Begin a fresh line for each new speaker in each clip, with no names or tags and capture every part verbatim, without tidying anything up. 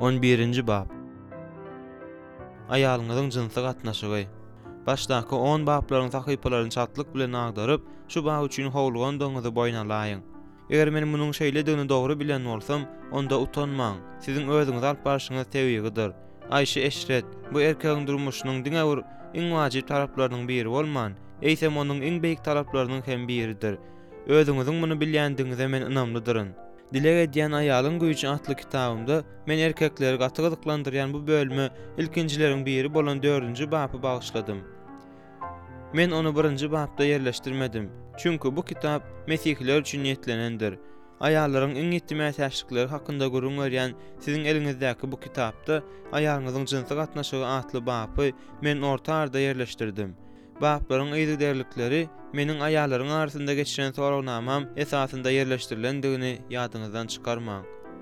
on birinji bab. Aýalyňyzyň jynsa gatnaşygy. Başdaky on baplaryň sahypalaryny çatlyk bilen agdaryp, şu bab üçin howlugan doňuzy boýnalaýyň. Eger men munyň şeýlediňini dogry bilen bolsam, onda utanmaň. Siziň özüňiz alyp barşyňyz tebigidir. Aýşe Eşret, bu erkegiň durmuşynyň diňe bir iň wajyp taraplarynyň biri bolman, eýsem onuň iň beýik taraplarynyň hem biridir. Özüňiziň muny bilýändiňize men ynamlydyryn. Dilek edýän aýalyň güýçi atly kitabymda men erkekleri gaty gyzyklandyrýan bu bölümi ilkinjileriň biri bolan dördünji bapy bagyşladym. Men onu birinji bapda yerleşdirmedim. Çünki bu kitap Mesihliler üçin niýetlenendir. Aýallaryň iň ýetime täşrikleri hakynda görüň berýän siziň elinizdäki bu kitapda aýalyňyzyň jynsa gatnaşygy atly bapy men orta arda yerleşdirdim. Baplaryň eýdiderlikleri meniň aýallaryň arasynda geçiren sorawnamam esasynda yerleşdirilendigini ýadyňyzdan çykarmaň.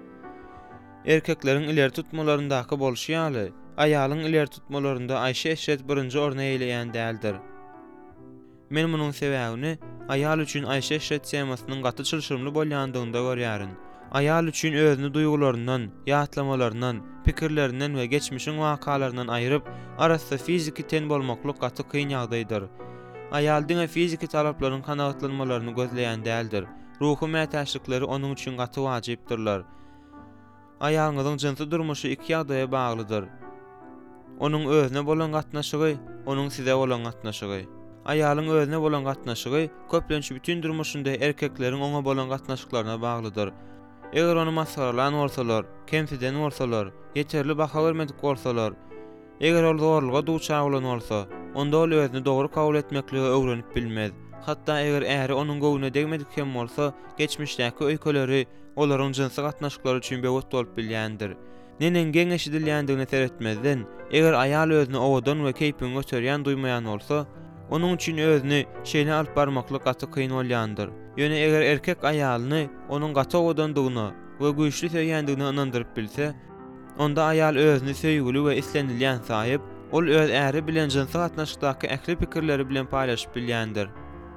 Erkekleriň ileri tutmalaryndaky bolşy ýaly, aýalyň ileri tutmalarynda Aýşe Eşret birinji orna eýleýän däldir. Men munyň sebäbini aýal üçin Aýşe Eşret semasynyň gaty çylşyrymly bolýandygynda görýärin. Aýal üçin özüni duýgularyndan, ýatlamalaryndan, pikirlerinden we geçmişiň wakalaryndan aýryp, arasynda fiziki ten bolmaklyk gaty kyn ýagdaýdyr. Aýal diňe fiziki talaplaryň kanagatlanmalaryny gözleýän däldir. Ruhy mätäşlikleri onuň üçin gaty wajypdyrlar. Aýalyňyzyň jynsa durmuşy iki ýagdaýa baglydyr. Onuň özüne bolan gatnaşygy, onuň size bolan gatnaşygy. Aýalyň özüne bolan gatnaşygy köplençi bütün durmuşynda erkekleriň oňa bolan gatnaşyklaryna baglydyr. Eger onu masgaralan bolsalar, kemsiden bolsalar, ýeterli baha bermedik bolsalar, eger ol zorluga duçar bolan bolsa, onda ol özüni dogry kabul etmekligi öwrenip bilmez. Hatda eger äri onuň göwüne degmedik hem bolsa, geçmişdäki öýkeleri olaryň jynsa gatnaşyklary üçin böwet bolup bilýändir. Nenen geň eşidilýändigini seretmezden, eger aýal özüni owadan we keýpini göterýän duýmaýan bolsa, onuň üçin özüni şeýle alyp barmaklyk gaty kyn bolýandyr. Ýöne eger erkek aýalyny onuň gaty owadandygyna we güýçli söýýändigine inandyryp bilse, onda aýal özüni söýgüli we islenilýän saýyp, ol öz äri bilen jynsa gatnaşykdaky ähli pikirleri bilen paýlaşyp bilýändir.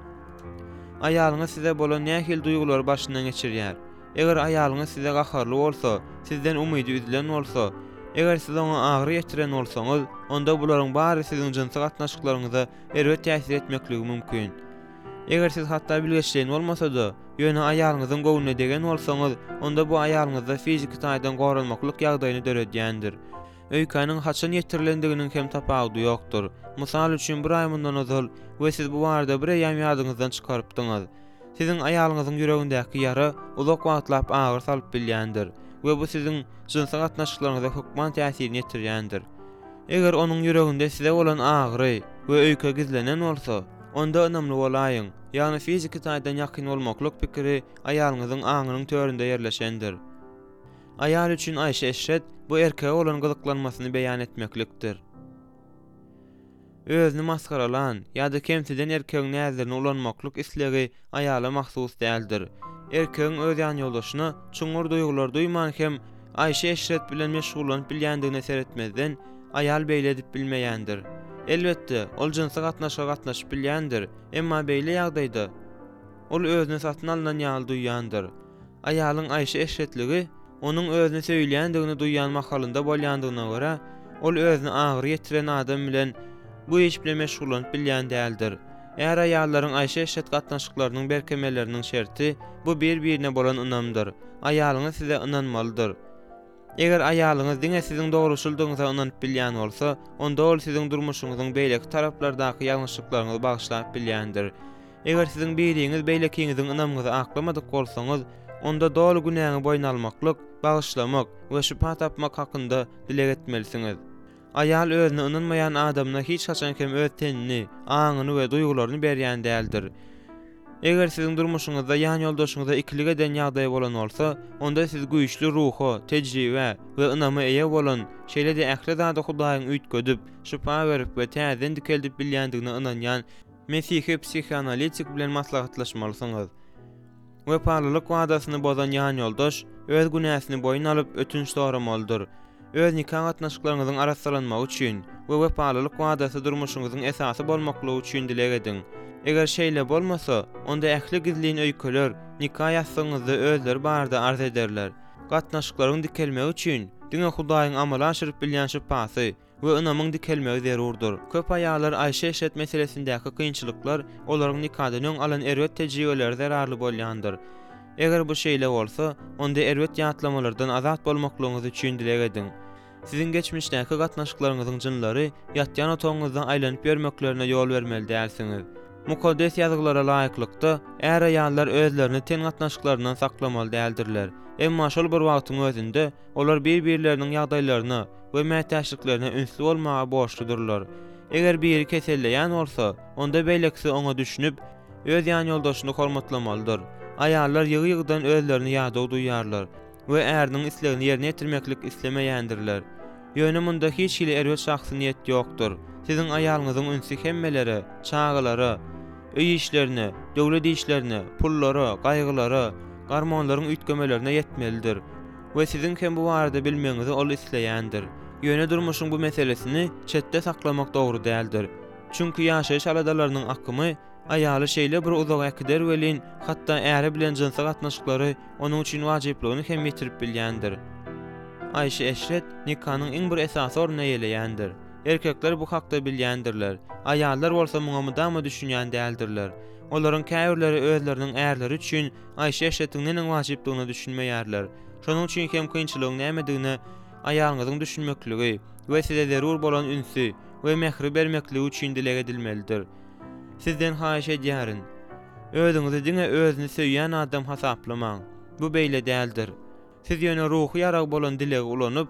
Aýalyňyz size bolan nähil duýgular başyndan geçirýär. Eger aýalyňyz size gaharly bolsa, sizden umydy üzülen bolsa, eger siz oňa agry ýetiren bolsaňyz, onda bularyň bary siziň jynsa gatnaşyklaryňyza erwet täsir etmekligi mümkin. Eger siz hatda bilgeçleýän bolmasa-da, ýöne aýalyňyzyň göwüne degen bolsaňyz, onda bu aýalyňyzda fiziki taýdan goralmaklyk ýagdaýyny döredýändir. Öýkanyň haçan ýetirilendiginiň hem tapagy ýokdur. Mysal üçin bir aý mundan özel we siz bu barada bir ýam ýadyňyzdan çykarypdyňyz. Siziň aýalyňyzyň ýüregindäki ýara uzak wagtlap agyr salyp bilýändir we bu siziň jynsa gatnaşyklaryňyza hökman täsirini ýetirýändir. Eger onuň ýüreginde size bolan agyry we öýke gizlenen bolsa, onda önümli bolaýyň. Ýani fiziki taýdan ýakyn bolmaklyk pikiri aýalyňyzyň aňynyň töründe ýerleşendir. Aýal üçin Aýşe Eşret bu erkeğe olan gyzyklanmasyny beýan etmeklikdir. Özüni maskaralan ýa-da kemsiden erkegiň näzerine ulanmaklyk islegi aýala mahsus däldir. Erkegiň öz ýan ýoldaşyna çuňur duýgular duýman hem Aýşe Eşret bilen meşgullanyp bilýändigine seretmezden aýal beýle edip bilmeýändir. Elbetde, ol jynsa gatnaşyga gatnaşyp bilýändir, emma beýle ýagdaýda ol özüne satyn alynan ýaly duýýandyr. Aýalyň Aýşe Eşretligi onuň özüne söýülýändigini duýýan mahalynda bolýandygyna görä, ol özüni agyr ýetiren adam bilen bu iş bilen meşgullanyp bilýän däldir. Eger aýallaryň Aýşe Eşret gatnaşyklarynyň berkemeleriniň şerti bu bir-birine bolan ynamdyr. Aýalyňyz size ynanmalydyr. Eger aýalyňyz diňe siziň dogruçylygyňyza ynanyp bilýän bolsa, onda ol siziň durmuşyňyzyň beýleki taraplardaky ýalňyşlyklaryňyzy bagyşlap bilýändir. Eger siziň biriňiz beýlekiňiziň ynamyňyzy aklamadyk bolsaňyz, onda dol günäňi boýna almaklyk, bagyşlamak we şüpha tapmak hakynda dilek etmelisiňiz. Aýal özüne ynanmaýan adamna hiç haçan hem öz tenini, aňyny we duýgularyny berýän däldir. Eger siziň durmuşyňyzda ýan ýoldaşyňyza ikilik eden ýagdaý bolan bolsa, onda siz güýçli ruha, tejribe we ynama eýe bolan, şeýle de ähli zada Hudaýyň üýtgedip, şüpha berip we täzen dikeldip bilýändigine ynanýan Mesihi psihianalitik bilen maslahatlaşmalysyňyz. We parlalyk wadasyny bozan ýan ýoldaş öz günäsini boýna alyp ötünç soramalydyr. Öz nikah gatnaşyklaryňyzyň arassalanmagy üçin we wepalylyk wadasy durmuşyňyzyň esasy bolmaklygy üçin dilek edin. Eger şeýle bolmasa, onda ähli gizliň öýkeler nikah ýasagyňyzda özleri barada arz ederler. Gatnaşyklaryň dikelmegi üçin Diňe Hudaýyň amala aşyryp bilýän şüphasy we ynamyň dikelmegi zerurdur. Köp aýallar aýşe eşet meselesindäki kynçylyklar olaryň nikahdan öň alan erwet tejribeleri zararly bolýandyr. Eger bu şeýle bolsa, onda erwet ýatlamalardan azat bolmaklygyňyz üçin dilek ediň. Sizin geçmişdäki gatnaşyklaryňyzyň jynlary ýatýan otaňyzdan aýlanyp bermeklerine ýol bermeli dälsiňiz. Mukaddes ýazgylara laýyklykda är aýallar özlerini ten gatnaşyklarynyň saklamaly däldirler. Emma şol bir wagtyň özünde olar bir-birleriniň ýagdaýlaryna we mätäçliklerine ünsli bolmaga borçludurlar. Eger biri keselleýän bolsa, onda beýlekse oňa düşünüp öz ýan ýoldaşyny hormatlamalydyr. Aýallar ýygy-ýygydan özlerini ýada duýarlar we ärniň islegini ýerine ýetirmeklik islemeýändirler. Ýöne munda hiç hili erwet şahsyniýet ýokdur. Siziň aýalyňyzyň ünsü hemmelere, çağılara, öý işlerine, döwlet işlerine, pullara, gaýgylara, garmonlaryň üýtgemelerine ýetmelidir we siziň hem bu barada bilmeňizi ol isleýändir. Ýöne durmuşyň bu meselesini çetde saklamak dogry däldir. Çünki ýaşaýyş aladalarynyň akymy aýaly şeýle bir uzaga gider welin, hatda äri bilen jynsa gatnaşyklary onuň üçin wajyplygyny hem ýetirip bilýändir. Aýşe eşret nikahanyň iň bir esasy orna ýeleýändir. Erkekler bu hakda bilýändirler. Aýallar bolsa muňa dama düşünýän däldirler. Olaryň käbirleri özleriniň ärleri üçin aýşe eşretiň näme wajyplygyny düşünmeýärler. Şonuň üçin hem kynçylygyň nämedigini aýalyňyzyň düşünmekligi we size zerur bolan ünsü we mehri bermekligi üçin dilek edilmelidir. Sizden haýyş edýärin. Özüňizi diňe özüni söýýän adam hasaplamaň. Bu beýle däldir. Siz ýöne ruhy ýarag bolan dilegi ulanyp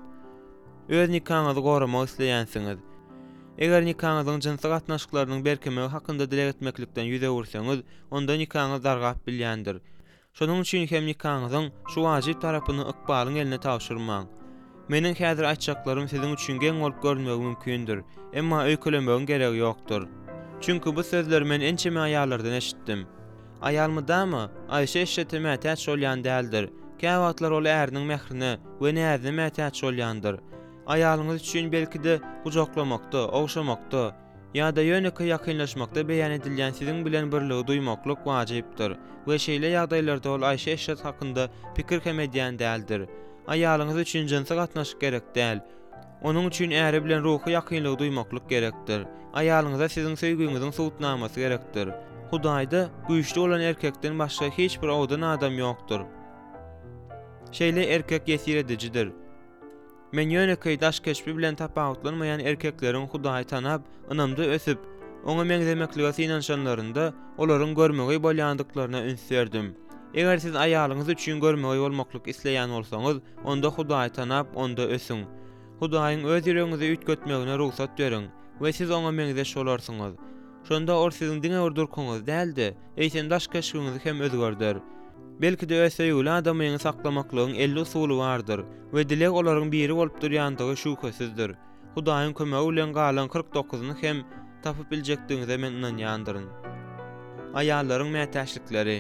öz nikahyňyzy goramak isleýänsiňiz. Eger nikahyňyzyň jynsa gatnaşyklarynyň berkemegi hakynda dilek etmeklikden ýüze ursaňyz, onda nikahyňyz dargap bilýändir. Şonuň üçin hem nikahyňyzyň şu wajyp tarapyny ykbalyň eline tapşyrmaň. Meniň häzir aýtjaklarym siziň üçin geň bolup görünmegi mümkindir, emma öýkelemegiň geregi ýokdur. Çünki bu sözleri men ençeme aýallardan eşitdim. Aýalmydamy, aýşe eşrete mätäç bolýan däldir. Käwatlar ol ärniň mehrini we näzini mätäç bolýandyr. Aýalyňyz üçin belki de gujaklamakda, ogşamakda ýa-da ýöneki ýakynlaşmakda beýan edilýän siziň bilen birligi duýmaklyk wajypdyr we şeýle ýagdaýlarda ol aýşe eşret hakynda pikir hem edýän däldir. Aýalyňyz üçin jynsa gatnaşyk gerek däl. Onuň üçin äri bilen ruhy ýakynlygy duýmaklyk gerekdir. Aýalyňyza siziň söýgüňiziň suwutnamasy gerekdir. Hudaýda güýçli olan erkekden başga hiç bir owdan adam ýokdur. Şeýle erkek ýesir edicidir. Men ýöneki daş keşbi bilen tapawutlanmaýan erkekleriň Hudaýy tanap, ynamda ösüp, oňa meňzemeklige synanşanlarynda olaryň görmegi bolýandyklaryna üns berdim. Eger siz aýalyňyz üçin görmegi bolmaklyk isleýän bolsaňyz, onda Hudaýy tanap, onda ösüň. Hudaýyň öz ýüregiňize üýtgetmegine ruhsat beriň we siz oňa meňzeş bolarsyňyz. Şonda or siziň diňe urdurkyňyz däldi, eýsen daş keşbiňizi hem özgörder. Belki de ösüýüli adamyňy saklamaklygyň elli usuly bardyr we dilek olaryň biri bolup durýandygy şüphesizdir. Hudaýyň kömegi bilen galan kırk dokuzyny hem tapyp biljekdiňize men inanýandyryn. Aýallaryň mätäçlikleri.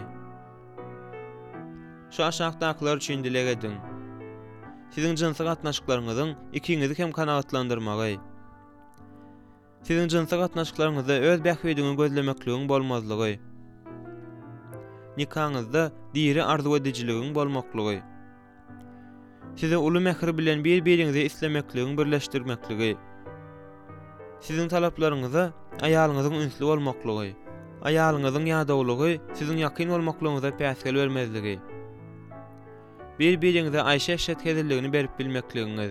Şu aşağıdakiler üçin dilek edin. Siziň jynsa gatnaşyklaryňyzyň ikiňizi hem kanagatlandyrmagy. Siziň jynsa gatnaşyklaryňyzda öz bähbedini gözlemekligiň bolmazlygy. Nikahyňyzda diri arzu edijiligiň bolmaklygy. Size uly mehri bilen bir-biriňizi islemekligiň birleşdirmekligi. Siziň talaplaryňyza aýalyňyzyň ünsli bolmaklygy. Aýalyňyzyň ýadawlygy siziň ýakyn bolmaklygyňyza päsgel bermezligi. Bir-biriňize aýşe eşret hezirligini berip bilmekligiňiz.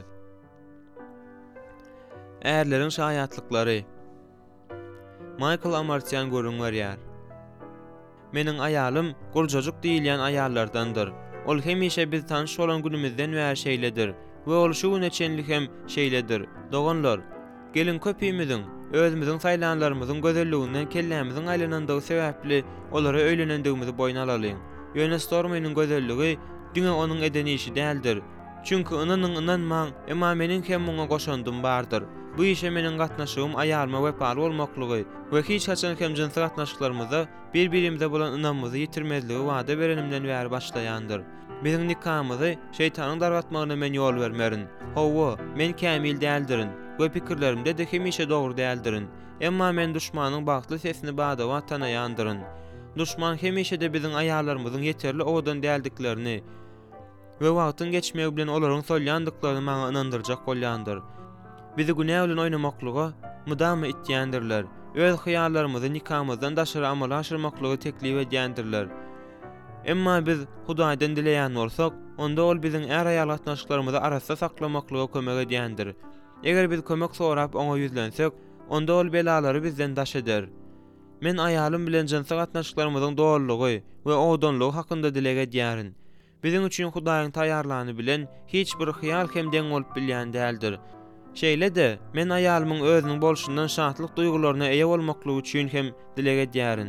Erleriň şaýatlyklary. Michael Amartyan görüňler ýar. Meniň aýalym gurjajuk diýilýän aýallardandyr. Ol hemişe biz tanış bolan günümizden bäri şeýledir we ol şu güne çenlik hem şeýledir. Doganlar, gelin köpüýmiziň, özümiziň saýlanlarymyzyň gözelliginden kellämiziň aýlanandygy sebäpli olara öýlenendigimizi boýna alalyň. Ýöne Stormynyň gözelligi diňe onuň edeni işi däldir. Çünki ynanyň ynanmaň, emma meniň hem muňa goşandym bardyr. Bu işe meniň gatnaşygym aýalyma wepaly bolmaklygy we hiç haçan hem jynsa gatnaşyklarymyzda bir-birimize bolan ynanmyzy ýitirmezligi wada berenimden bäri başlaýandyr. Biziň nikahymyzy şeýtanyň dargatmagyna men ýol bermerin. Hawa, men kämil däldirin we pikirlerimde de hemişe dogry däldirin. Emma men duşmanyň bagtly sesini badawa tanaýandyryn. Duşman hemişe de biziň aýallarymyzyň ýeterli owdan däldiklerini we wagtyň geçmegi bilen olaryň solýandyklaryny maňa inandyrjak bolýandyr. Bizi günä bilen oynamaklyga mudamy itýändirler. Öz hyýallarymyzy nikamyzdan daşary amala aşyrmaklygy teklip edýändirler. Emma biz Hudaýdan dileýän bolsak, onda ol biziň är aýal gatnaşyklarymyzy arasda saklamaklyga kömek edýändir. Eger biz kömek sorap oňa ýüzlensek, onda ol belalary bizden daş eder. Men aýalym bilen jynsa gatnaşyklarymyzyň dogrulygy we ogdanlygy hakynda dilek edýärin. Biziň üçin Hudaýyň taýýarlany bilen hiç bir hyýal hem deň bolup bilýän däldir. Şeýle de men aýalymyň özüniň bolşundan şatlyk duýgularyna eýe bolmaklygy üçin hem dilek edýärin.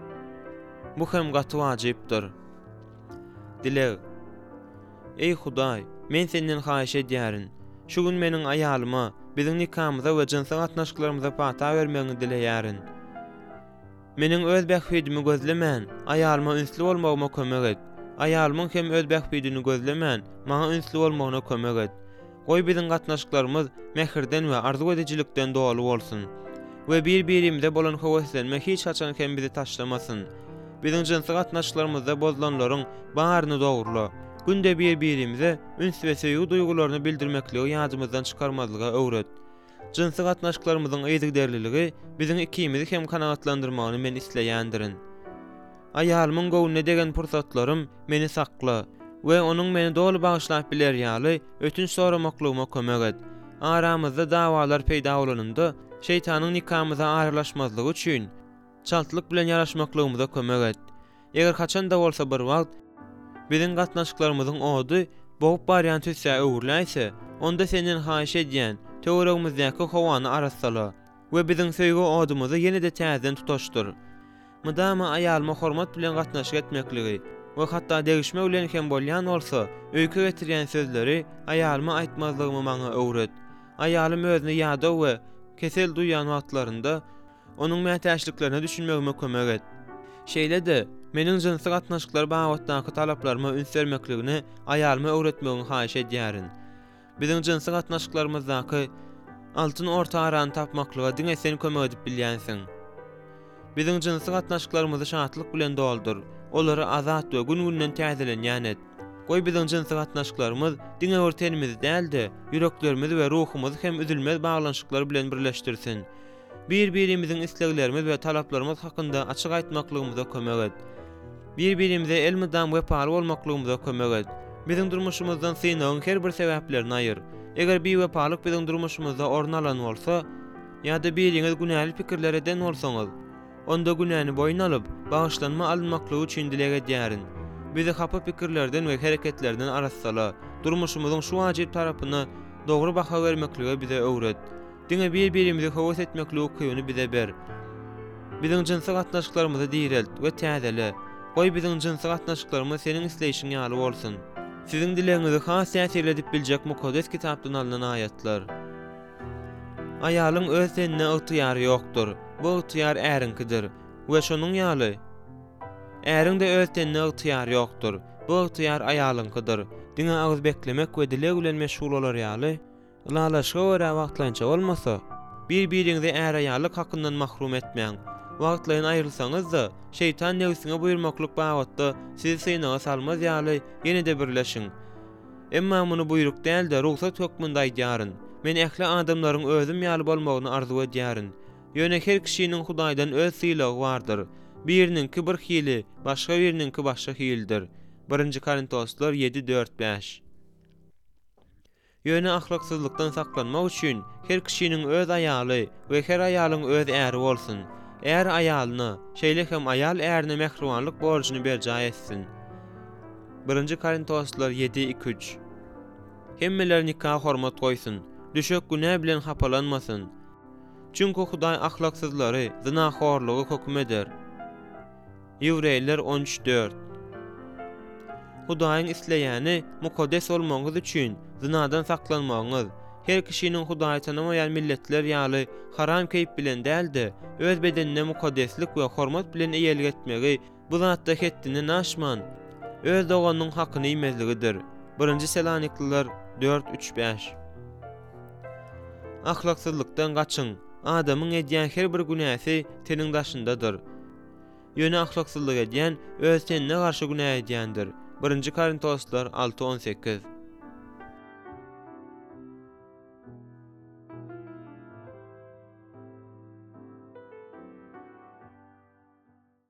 Bu hem gaty wajypdyr. Dilek. Ey Hudaý, men senden haýyş edýärin. Şu gün meniň aýalyma, biziň nikamyza we jynsa gatnaşyklarymyza pata bermegiňi dileýärin. Meniň öz bähbidimi gözlemän, aýalyma ünsli bolmagyma kömek et. Aýalymyň hem öz bähbidini gözlemän, maňa ünsli bolmagyna kömek et. Goý biziň gatnaşyklarymyz mehirden we arzu edijilikden dolu bolsun. We bir-birimize bolan howaslenme hiç haçan hem bizi taşlamasyn. Biziň jynsa gatnaşyklarymyzda bozulanlaryň baryny dogurla. Günde bir-birimize üns we söýgü duýgularyny bildirmekligi ýadymyzdan çykarmazlyga öwret. Jynsa gatnaşyklarymyzyň eýdigderliligi biziň ikimizi hem kanagatlandyrmagyny men isleýändirin. Aýalymyň gowuna degen pursatlarym meni sakla we onuň meni dolu bagyşlap biler ýaly ötünç soramaklygyma kömek et. Aramyzda dawalar peýda bolanynda şeytanyň nikamyza aýrylaşmazlygy üçin çaltlyk bilen ýaraşmaklygymyza kömek et. Eger haçan da bolsa bir wagt biziň gatnaşyklarymyzyň ody bogup barýan tüsse öwürläýse, onda senden haýyş edýän töweregimizdäki howany aratsala we biziň söýgü odymyzy ýene-de täzeden tutaşdyr. Mudama aýalyma hormat bilen gatnaşyk etmekligi we hatda degişme bilen hem bolýan bolsa, öýkü getirýän sözleri aýalyma aýtmazlygymy maňa öwret. Aýalym özüni ýada we kesel duýan wagtlarynda onuň mätäçliklerine düşünmegime kömek et. Şeýle de meniň jynsa gatnaşyklar bagatdaky talaplaryma üns bermekligini aýalyma öwretmegiňi haýyş edýärin. Biziň jynsa gatnaşyklarymyzdaky altyn orta arany tapmaklyga diňe sen kömek edip bilýänsiň. Biziň jynsa gatnaşyklarymyzy şatlyk bilen doldur. Olary azat we gün-günden täzelenýän et. Goý biziň jynsa gatnaşyklarymyz diňe örtenimiz däldi, yüreklerimiz we ruhumyzy hem üzülmez baglanşyklar bilen birleşdirsin. Bir-birimiziň isleglerimiz we talaplarymyz hakynda açyk aýtmaklygymyza kömek et. Bir-birimize elmydam wepaly bolmaklygymyza kömek et. Biziň durmuşymyzdan synagyň her bir sebäplerini aýyr. Eger bir wepalyk biziň durmuşymyzda orun alan bolsa, ýa-da biriňiz günäli pikirler eden bolsaňyz, onda günäni boyun alyp bagyşlanma alınmaklygy üçin dilek edýärin. Bizi hapa pikirlerden we hereketlerden aratsala, durmuşymyzyň şu wajyp tarapyna dogry baha bermeklige bize öwret. Diňe bir-birimizi howas etmekligi ukybyny bize ber. Biziň jynsa gatnaşyklarymyzy diýrelt we täzele. Goý biziň jynsa gatnaşyklarymyz seniň isleýişiň ýaly bolsun. Siziň dilegiňizi has täsir edip biljek mukaddes kitapdan alynan aýatlar. Aýalyň öz senne ygtyýary ýokdur. Bu ygtyýar ärinkidir we şonuň ýaly. Äriň de öz senne ygtyýary ýokdur. Bu ygtyýar aýalynkydyr. Diňe agyz beklemek we dilek bilen meşgul bolar ýaly. Lalaşga wara wagtlança bolmasa, bir-biriňizi är aýallyk hakyndan mahrum etmeň. Wagtlaryň aýrylsaňyz da, şeytan nefsine buýurmaklyk bagatda sizi synaga salmaz ýaly ýene-de birleşiň. Emma muny buýruk däl de ruhsat hökmünde aýdýaryn. Men ähli adamlaryň özüm ýaly bolmagyny arzu edýärin. Ýöne her kişiniň Hudaýdan öz sylagy bardyr. Biriniňki bir hili, başga biriniňki başga hildir. birinji Korintoslar ýedi dört beş. Ýöne ahlaksyzlykdan saklanmak üçin her kişiniň öz aýaly we her aýalyň öz äri bolsun. Är aýalyna, şeýle hem aýal ärine mehribanlyk borjyny berjä etsin. birinji Korintoslar ýedi iki üç. Hemmeler nikah hormat goýsun, düşek günä bilen hapalanmasyn. Çünki Hudaý ahlaksyzlary, zinahorlugy hökm eder. Ýewreýler on üç dört. Hudaýyň isleýäni mukaddes bolmagyňyz üçin zinadan saklanmagyňyz, her kişiniň Hudaýy tanamaýan milletler ýaly haram keýip bilen däldi, öz bedenine mukaddeslik we hormat bilen eýelik etmegi bu zatda hetdini naşman, öz doganyň hakyny ýemezligidir. birinji Selanikliler dört üç beş. Ahlaksyzlykdan gaçyň. Adamyň edýän her bir günäsi teniň daşyndadyr. Ýöne ahlaksyzlyk edýän öz tenine garşy günä edýändir. birinji Korintoslar alty on sekkiz